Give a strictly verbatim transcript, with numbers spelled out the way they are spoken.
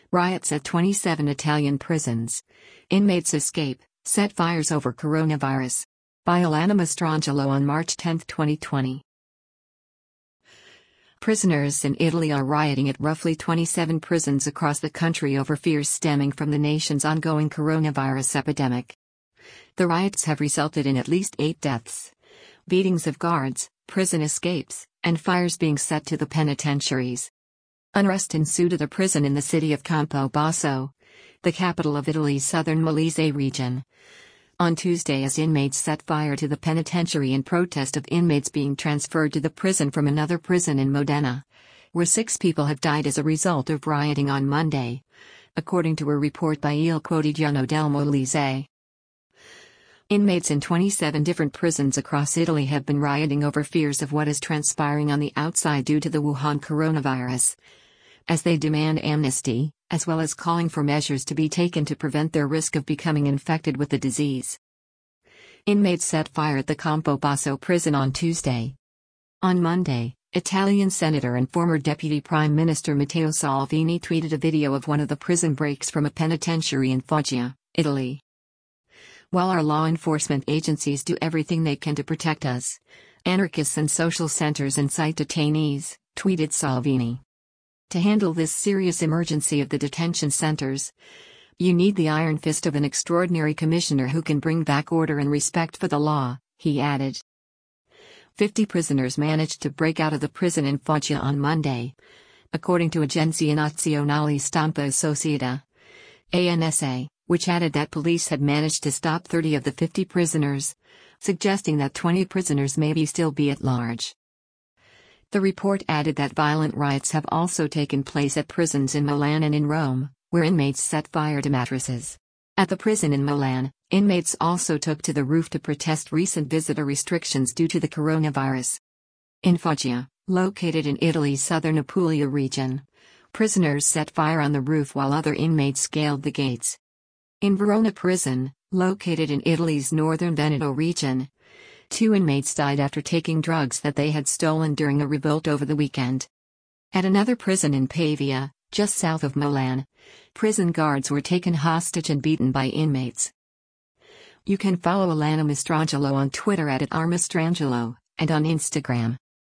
Riots at twenty-seven Italian prisons. Inmates escape, set fires over coronavirus. By Alana Mastrangelo on March tenth, twenty twenty. Prisoners in Italy are rioting at roughly twenty-seven prisons across the country over fears stemming from the nation's ongoing coronavirus epidemic. The riots have resulted in at least eight deaths, beatings of guards, prison escapes, and fires being set to the penitentiaries. Unrest ensued at a prison in the city of Campobasso, the capital of Italy's southern Molise region, on Tuesday as inmates set fire to the penitentiary in protest of inmates being transferred to the prison from another prison in Modena, where six people have died as a result of rioting on Monday, according to a report by Il Quotidiano del Molise. Inmates in twenty-seven different prisons across Italy have been rioting over fears of what is transpiring on the outside due to the Wuhan coronavirus, as they demand amnesty, as well as calling for measures to be taken to prevent their risk of becoming infected with the disease. Inmates set fire at the Campobasso prison on Tuesday. On Monday, Italian Senator and former Deputy Prime Minister Matteo Salvini tweeted a video of one of the prison breaks from a penitentiary in Foggia, Italy. "While our law enforcement agencies do everything they can to protect us, anarchists and social centers incite detainees," tweeted Salvini. "To handle this serious emergency of the detention centers, you need the iron fist of an extraordinary commissioner who can bring back order and respect for the law," he added. Fifty prisoners managed to break out of the prison in Foggia on Monday, according to Agenzia Nazionale Stampa Associata, A N S A, which added that police had managed to stop thirty of the fifty prisoners, suggesting that twenty prisoners may still be at large. The report added that violent riots have also taken place at prisons in Milan and in Rome, where inmates set fire to mattresses. At the prison in Milan, inmates also took to the roof to protest recent visitor restrictions due to the coronavirus. In Foggia, located in Italy's southern Apulia region, prisoners set fire on the roof while other inmates scaled the gates. In Verona prison, located in Italy's northern Veneto region, two inmates died after taking drugs that they had stolen during a revolt over the weekend. At another prison in Pavia, just south of Milan, prison guards were taken hostage and beaten by inmates. You can follow Alana Mastrangelo on Twitter at Mastrangelo, and on Instagram